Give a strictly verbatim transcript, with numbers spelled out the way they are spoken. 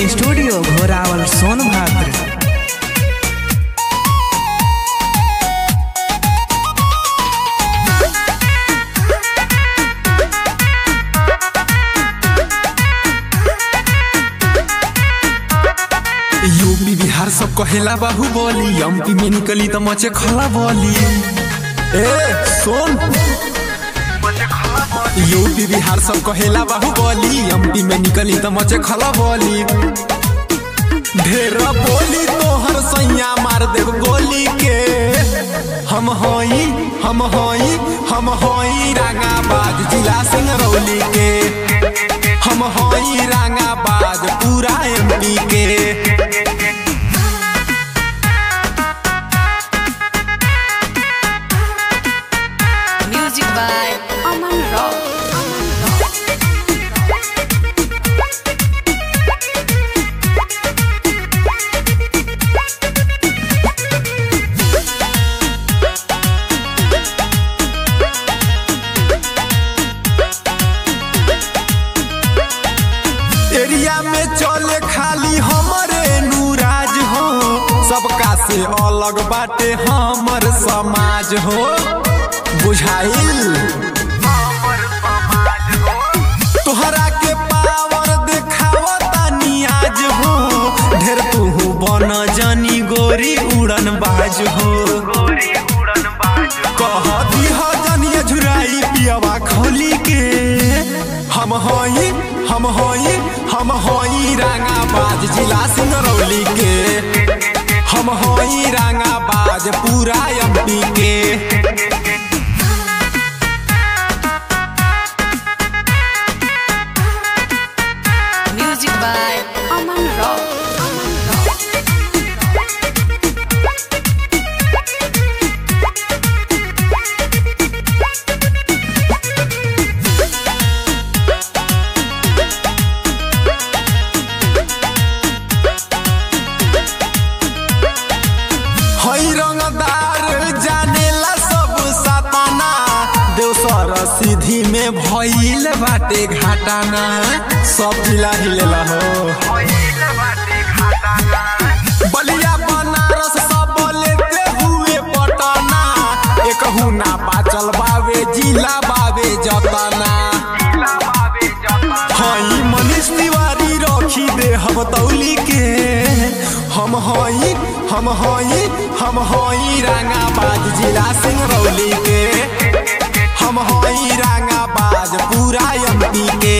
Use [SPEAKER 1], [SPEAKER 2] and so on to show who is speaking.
[SPEAKER 1] Recording studio Ghorawal Sonbhadra.
[SPEAKER 2] UP Bihar सब कहेला बाहुबली, MP में निकली तो मचे खला बोली। ए सुन, यूपी बिहार सब कहेला बाहुबली, एमपी में निकली तो मचे खला बोली। ढेर बोली तो हर सैया मार देव गोली के। हम होई हम होई हम होई रांगाबाज जिला सिंगरौली के। हम होई रांगाबाज पूरा एमपी के।
[SPEAKER 3] Music by Aman Rock.
[SPEAKER 2] Area में चले खाली हमरे नूराज हो, सबका से अलग बाटे हमर समाज हो। बुझाइल तोहरा के पावर देखावता नियाज हो। ढेर तू बन जानी गोरी उड़न बाज हो। कह दिह जनिया झुराई पियवा खोली के। हम होई हम होई हम होई रांगाबाज जिला सिंगरौली के। हम होई रांगाबाज पूरा एमपी के।
[SPEAKER 3] Music by Aman Rock.
[SPEAKER 2] हई रंगदार जानेला सब सताना, देवसर सीधी में भइल बाटे घाटाना। सब जिला हिलेला हो। बलिया बनारस सब लेते हुए पटना। एक हुना बाचल बावे जिला बावे जतना। हई मनीष तिवारी रखी दे हम तौली के। हम होई हम होई हम होई रांगाबाज जिला सिंगरौली के। हम होई रांगाबाज पूरा एमपी के।